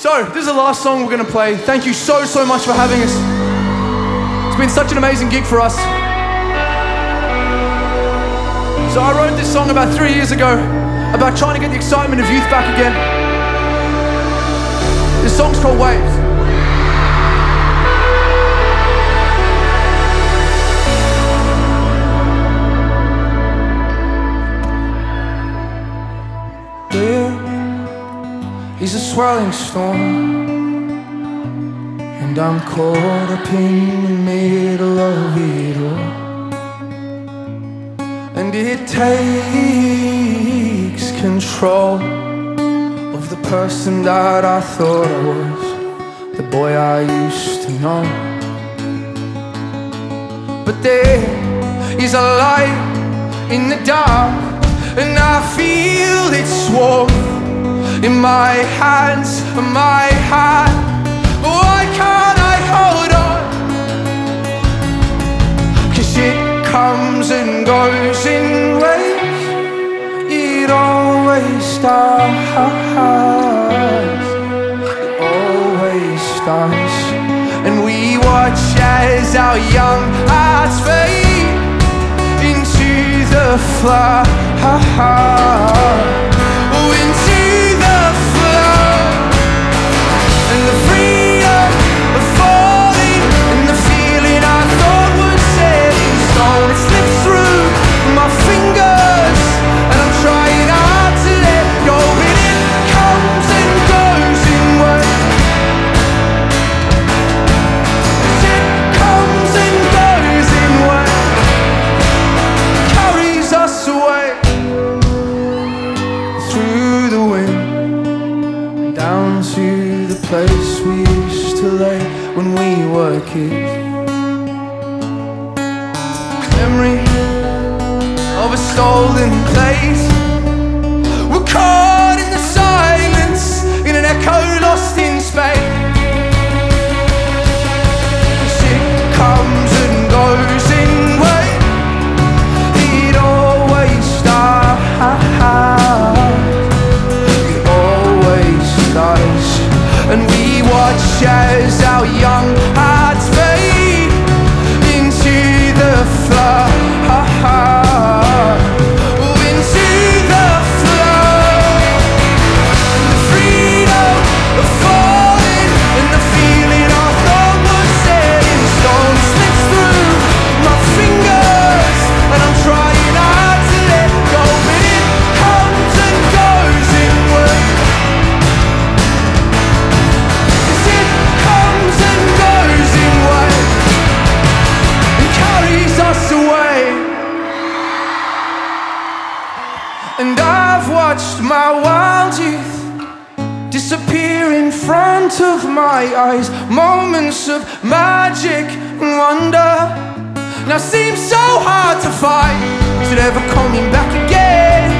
So, this is the last song we're gonna play. Thank you so much for having us. It's been such an amazing gig for us. So I wrote this song about 3 years ago about trying to get the excitement of youth back again. This song's called Waves. Is a swirling storm, and I'm caught up in the middle of it all. And it takes control of the person that I thought I was, the boy I used to know. But there is a light in the dark, and I feel its warmth in my hands, my heart. Why can't I hold on? 'Cause it comes and goes in waves. It always does. It always does. And we watch as our young hearts fade into the flood. Down to the place we used to lay when we were kids. Memory of a stolen place. We're caught in the silence, in an echo lost in space. It comes and goes in waves. It always starts. And we watch as our young hearts fade into the flood. Into the flood. And the freedom of falling, and the feeling I thought was set in stone slips through my fingers, and I'm trying hard to let go, but it comes and goes in waves. And I've watched my wild youth disappear in front of my eyes. Moments of magic and wonder now seem so hard to find. Is it ever coming back again?